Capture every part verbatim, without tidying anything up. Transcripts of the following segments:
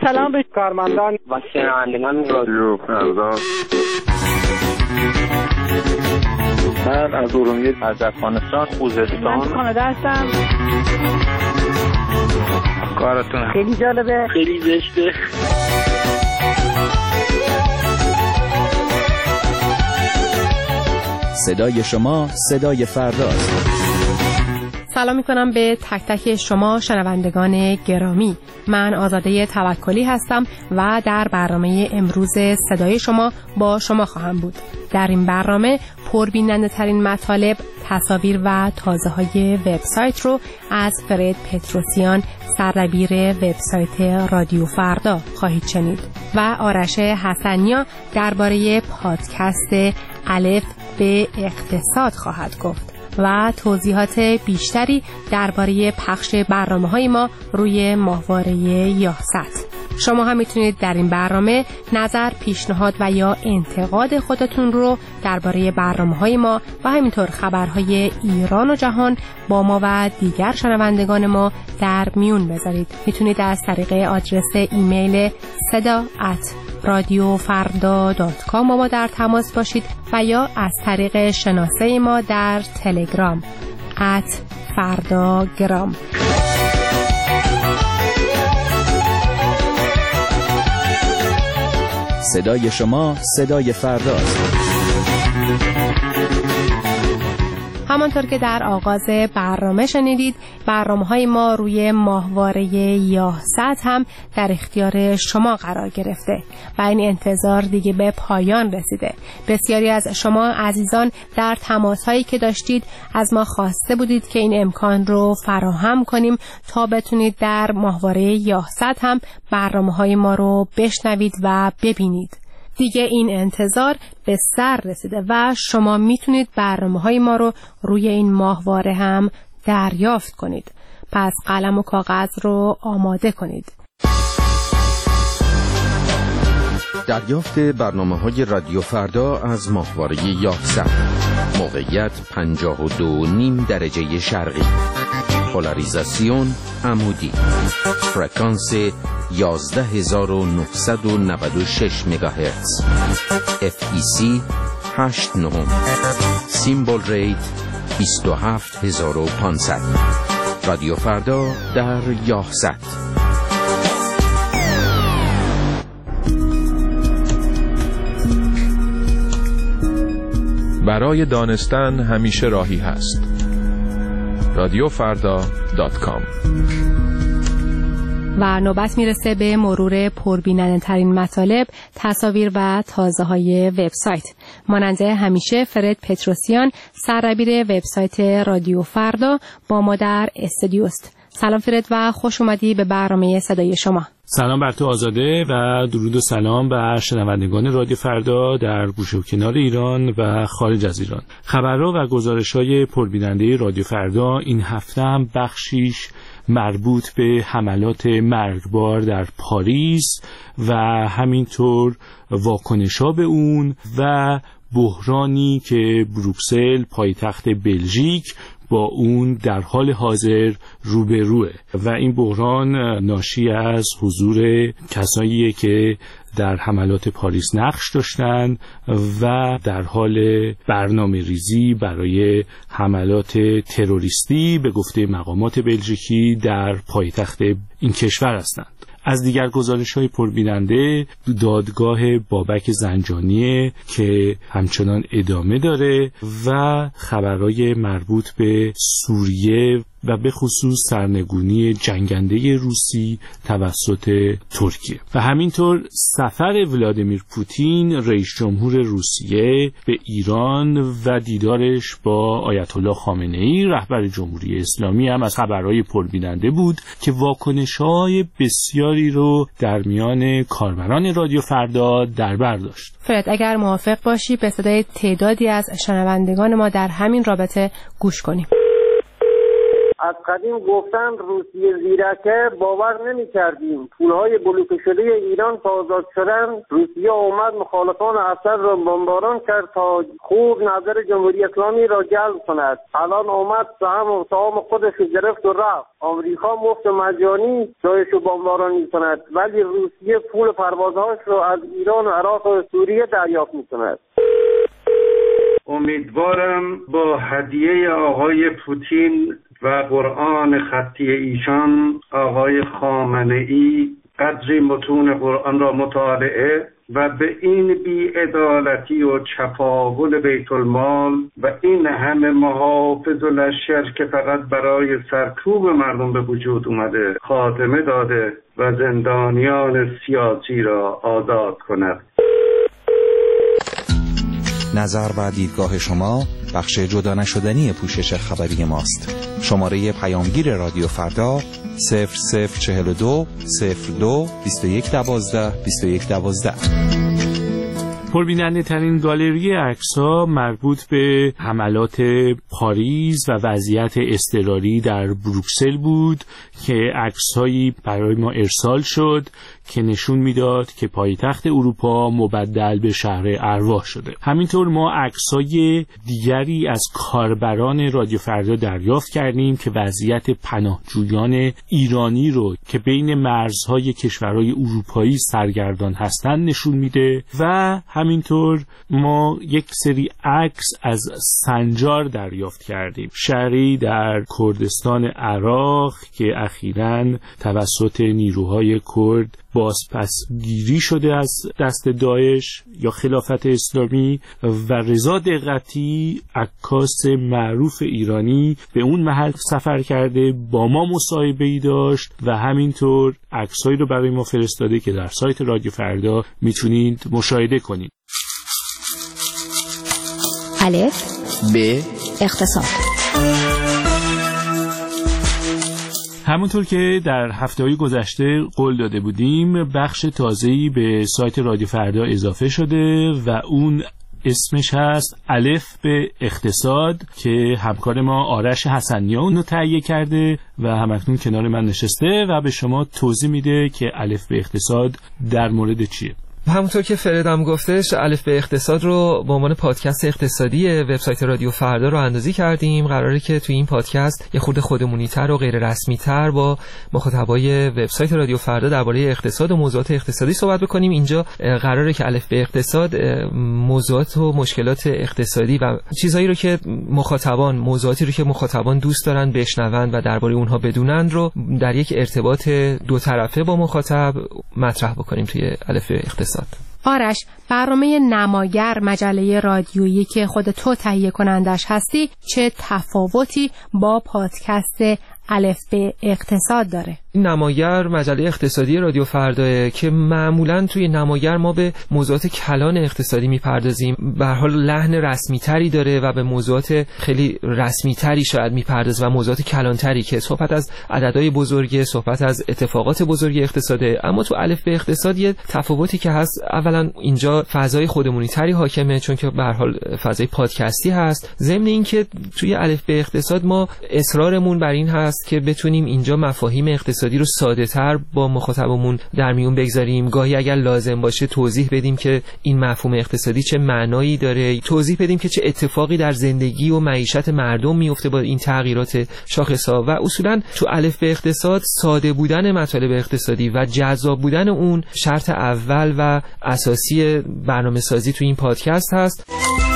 سلام به کارمندان و شنوندگان رادیو فردا. من از ارومیه، از افغانستان، خوزستان. من کانادا هستم. کارتون خیلی جالبه، خیلی زشته. صدای شما صدای فرداست. سلام میکنم به تک تک شما شنوندگان گرامی. من آزاده توکلی هستم و در برنامه امروز صدای شما با شما خواهم بود. در این برنامه پربیننده ترین مطالب، تصاویر و تازه های وبسایت رو از فرید پتروسیان، سردبیر وبسایت رادیو فردا خواهید شنید و آرش حسنیا درباره پادکست الف به اقتصاد خواهد گفت و توضیحات بیشتری درباره پخش برنامه‌های ما روی ماهواره یاهصد. شما هم میتونید در این برنامه نظر، پیشنهاد و یا انتقاد خودتون رو درباره برنامه‌های ما و همینطور خبرهای ایران و جهان با ما و دیگر شنوندگان ما در میون بذارید. میتونید از طریق آدرس ایمیل صدا ات رادیو فردا دات کام با ما در تماس باشید و یا از طریق شناسه ما در تلگرام ات فرداگرام. صدای شما صدای فرداست. همانطور که در آغاز برنامه شنیدید، برنامه‌های ما روی ماهواره یاهصد هم در اختیار شما قرار گرفته و این انتظار دیگه به پایان رسیده. بسیاری از شما عزیزان در تماس‌هایی که داشتید از ما خواسته بودید که این امکان رو فراهم کنیم تا بتونید در ماهواره یاهصد هم برنامه‌های ما رو بشنوید و ببینید. دیگه این انتظار به سر رسیده و شما میتونید برنامه‌های ما رو روی این ماهواره هم دریافت کنید. پس قلم و کاغذ رو آماده کنید. دریافت برنامه‌های رادیو فردا از ماهواره یاهصد. موقعیت پنجاه و دو و نیم درجه شرقی. پولاریزاسیون عمودی. فرکانس یازده هزار و نهصد و نود و شش مگاهرتز. اف ای سی هشت نه. سیمبل ریت بیست و هفت هزار و پانصد. رادیو فردا در یاهصد. برای دانستن همیشه راهی هست. رادیو فردا دات کام. و نوبت میرسه به مرور پربیننده ترین مطالب، تصاویر و تازه های وبسایت. ماننده همیشه فرید پتروسیان، سردبیر وبسایت رادیو فردا با ما در استودیوست. سلام فرید و خوش اومدی به برنامه صدای شما. سلام بر تو آزاده و درود و سلام بر شنوندگان رادیو فردا در گوشه و کنار ایران و خارج از ایران. خبرها و گزارش‌های پربیننده رادیو فردا این هفته هم بخشیش مربوط به حملات مرگبار در پاریس و همینطور واکنش‌ها به اون و بحرانی که بروکسل پایتخت بلژیک با اون در حال حاضر روبروه و این بحران ناشی از حضور کساییه که در حملات پاریس نقش داشتن و در حال برنامه ریزی برای حملات تروریستی به گفته مقامات بلژیکی در پایتخت این کشور هستند. از دیگر گزارش‌های پربیننده دادگاه بابک زنجانیه که همچنان ادامه داره و خبرهای مربوط به سوریه و به خصوص سرنگونی جنگنده روسی توسط ترکیه و همینطور سفر ولادیمیر پوتین رئیس جمهور روسیه به ایران و دیدارش با آیت الله خامنه‌ای رهبر جمهوری اسلامی هم از خبرهای پربیننده بود که واکنش‌های بسیاری رو در میان کاربران رادیو فردا در بر داشت. فرید اگر موافق باشی به صدای تعدادی از شنوندگان ما در همین رابطه گوش کنیم. از قدیم گفتن روسیه زیرکه، باور نمی کردیم. پولهای بلوک شده ایران تا آزاد شدن، روسیه اومد مخالفان اسد را بمباران کرد تا خوب نظر جمهوری اسلامی را جلب کند. الان اومد سهم و سهام خودش گرفت و رفت. آمریکا مفت مجانی جایش رو بمباران می کند، ولی روسیه پول پروازهاش رو از ایران و عراق و سوریه دریافت می کند. امیدوارم با هدیه آقای پوتین و قرآن خطی ایشان، آقای خامنه‌ای قدری متون قرآن را مطالعه و به این بی‌عدالتی و چپاول بیت المال و این همه محافظ و لشکر که فقط برای سرکوب مردم به وجود اومده خاتمه داده و زندانیان سیاسی را آزاد کند. نظر و دیدگاه شما بخش جدا نشدنی پوشش خبری ماست. شماره پیامگیر رادیو فردا صفر صفر چهل و دو صفر دو بیست و یک دوازده بیست و یک دوازده. پربیننده ترین گالری عکس‌ها مربوط به حملات پاریس و وضعیت اضطراری در بروکسل بود که عکس‌هایی برای ما ارسال شد که نشون میداد که پایتخت اروپا مبدل به شهر ارواح شده. همینطور ما عکس‌های دیگری از کاربران رادیو فردا دریافت کردیم که وضعیت پناهجویان ایرانی رو که بین مرزهای کشورهای اروپایی سرگردان هستند نشون میده و همینطور ما یک سری عکس از سنجار دریافت کردیم، شهری در کردستان عراق که اخیراً توسط نیروهای کرد بازپسگیری شده از دست داعش یا خلافت اسلامی و رضا دقتی عکاس معروف ایرانی به اون محل سفر کرده، با ما مصاحبه‌ای داشت و همینطور عکسایی رو برای ما فرستاده که در سایت رادیو فردا میتونید مشاهده کنید. الف ب اقتصاد. همونطور که در هفته‌های گذشته قول داده بودیم، بخش تازه‌ای به سایت رادیو فردا اضافه شده و اون اسمش هست الف به اقتصاد که همکار ما آرش حسنیان اونو تهیه کرده و همکنون کنار من نشسته و به شما توضیح میده که الف به اقتصاد در مورد چیه. همونطور که فردم گفتش، الف به اقتصاد رو به عنوان پادکست اقتصادی وبسایت رادیو فردا رو اندازی کردیم. قراره که توی این پادکست یه خورده خودمونی‌تر و غیر رسمی‌تر با مخاطبای وبسایت رادیو فردا درباره اقتصاد و موضوعات اقتصادی صحبت بکنیم. اینجا قراره که الف به اقتصاد موضوعات و مشکلات اقتصادی و چیزایی رو که مخاطبان موضوعاتی رو که مخاطبان دوست دارن بشنوند و درباره اونها بدونن رو در یک ارتباط دو طرفه با مخاطب مطرح بکنیم توی الف به اقتصاد. آرش، برنامه نماگر مجله رادیویی که خود تو تهیه کنندش هستی چه تفاوتی با پادکست الف به اقتصاد داره؟ نماگر مجله اقتصادی رادیو فردا که معمولاً توی نماگر ما به موضوعات کلان اقتصادی میپردازیم، به هر حال لحن رسمی تری داره و به موضوعات خیلی رسمی تری شاید میپردازه و موضوعات کلان تری که صحبت از عددهای بزرگه، صحبت از اتفاقات بزرگی اقتصاده. اما تو الف به اقتصاد یه تفاوتی که هست، اولا اینجا فضای خودمونی تری حاکمه چون که به هر حال فضای پادکستی هست. ضمن اینکه توی الف به اقتصاد ما اصرارمون بر این هست که بتونیم اینجا مفاهیم اقتصادی رو ساده تر با مخاطبمون در میون بگذاریم. گاهی اگر لازم باشه توضیح بدیم که این مفهوم اقتصادی چه معنایی داره، توضیح بدیم که چه اتفاقی در زندگی و معیشت مردم میفته با این تغییرات شاخص‌ها. و اصولا تو الف به اقتصاد ساده بودن مطالب اقتصادی و جذاب بودن اون شرط اول و اساسی برنامه‌سازی تو این پادکست هست.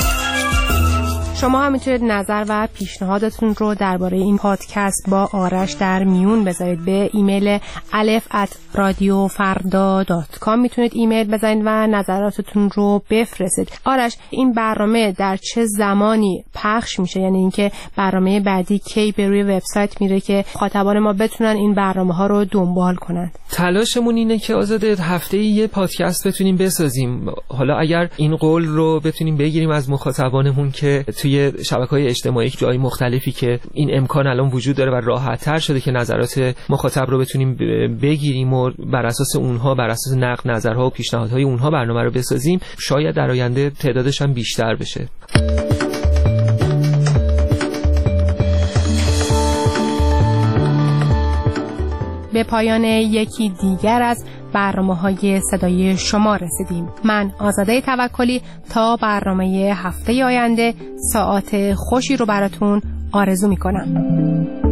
شما هم میتونید نظر و پیشنهادتون رو درباره این پادکست با آرش در میون بذارید. به ایمیل الف ات رادیو فردا دات کام میتونید ایمیل بزنید و نظراتتون رو بفرستید. آرش، این برنامه در چه زمانی پخش میشه؟ یعنی اینکه برنامه بعدی کی به روی وبسایت میره که مخاطبان ما بتونن این برنامه ها رو دنبال کنن؟ تلاشمون اینه که آزاده هفته‌ای یه پادکست بتونیم بسازیم. حالا اگر این قول رو بتونیم بگیریم از مخاطبانمون که توی شبکه‌های اجتماعی جای مختلفی که این امکان الان وجود داره و راحت‌تر شده که نظرات مخاطب رو بتونیم بگیریم و بر اساس اونها، بر اساس نقد نظرها و پیشنهادهای اونها برنامه رو بسازیم، شاید در آینده تعدادش هم بیشتر بشه. به پایان یکی دیگر از برنامه‌های صدای شما رسیدیم. من آزاده توکلی تا برنامه هفته آینده ساعات خوشی رو براتون آرزو می‌کنم.